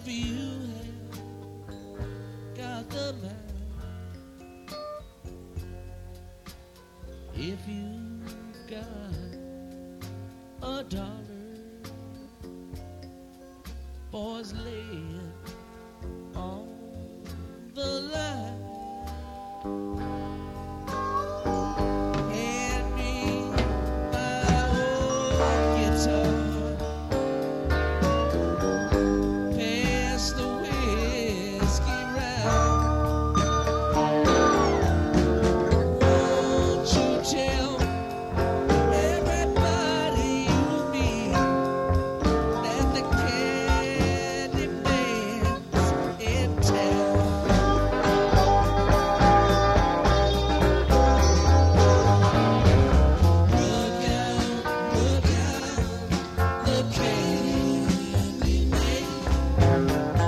if you have got the mind, if you've got $1, boys, lay it on the line. Hand me my old guitar, pass the whiskey round. Won't you tell everybody you meet that the candy man's in town? Look out, the candy man.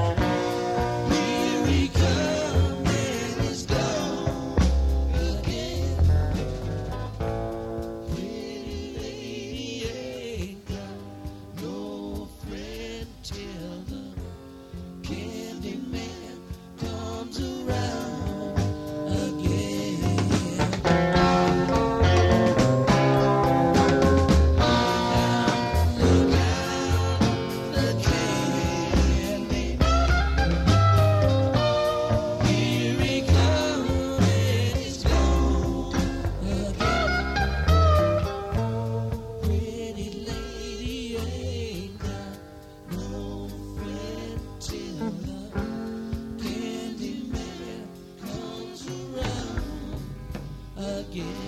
Here he comes and he's gone again. Pretty lady ain't got no friend till the candy man comes around again. Look out, the candy man. Here he comes and he's gone again. Pretty lady ain't got no friend till the candy man comes around again.